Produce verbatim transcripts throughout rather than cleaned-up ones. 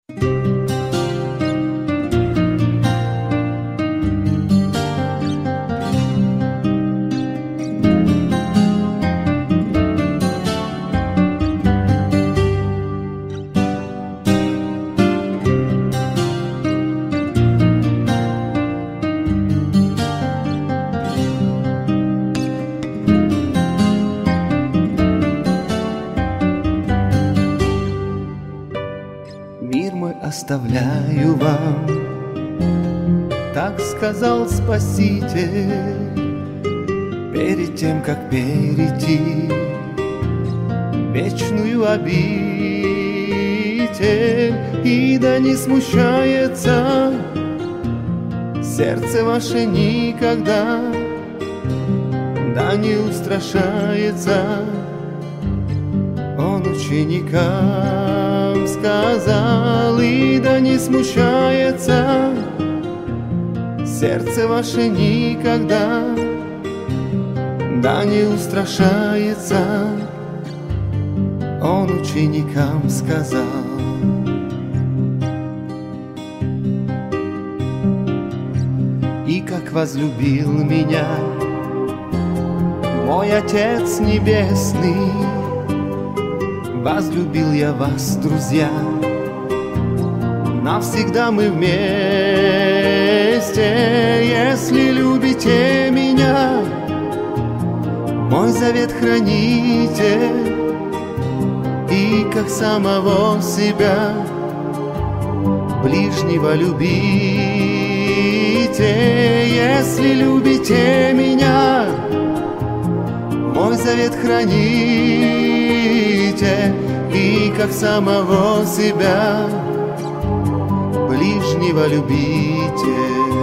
Мир мой оставляю вам, так сказал Спаситель, перед тем, как перейти в вечную обитель. И да не смущается сердце ваше никогда, да не устрашается. Он ученикам сказал, и да не смущается сердце ваше никогда, да не устрашается. Он ученикам сказал. И как возлюбил меня мой Отец Небесный, возлюбил я вас, друзья, навсегда мы вместе. Если любите меня, мой завет храните, и как самого себя ближнего любите. Если любите меня, мой завет храните, и как самого себя ближнего любите.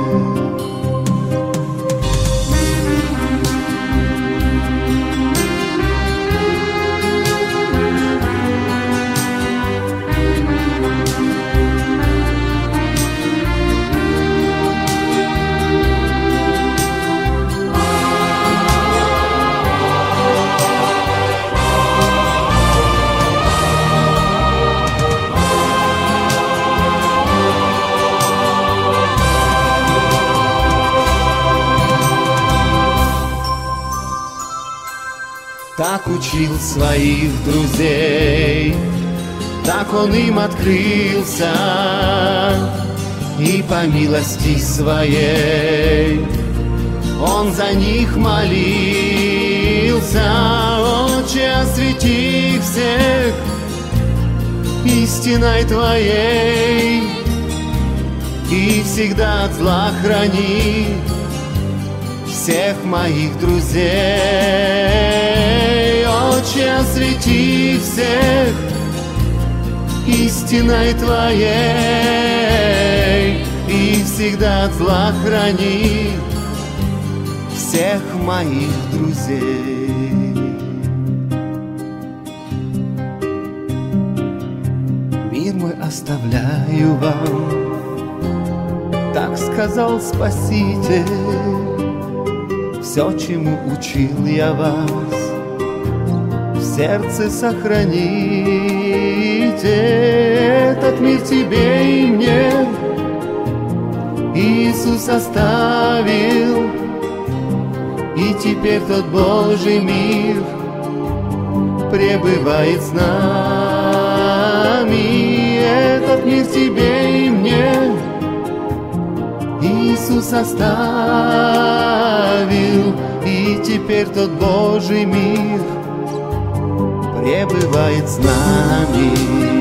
Так учил своих друзей, так он им открылся, и по милости своей он за них молился. Отче, освети их всех истиной Твоей, и всегда от зла храни всех моих друзей. Отче, освети всех истиной Твоей, и всегда от зла храни всех моих друзей. Мир мой оставляю вам, так сказал Спаситель. Все, чему учил я вас, в сердце сохраните. Этот мир тебе и мне Иисус оставил, и теперь тот Божий мир пребывает с нами. Этот мир тебе и мне Иисус оставил, и теперь тот Божий мир пребывает с нами.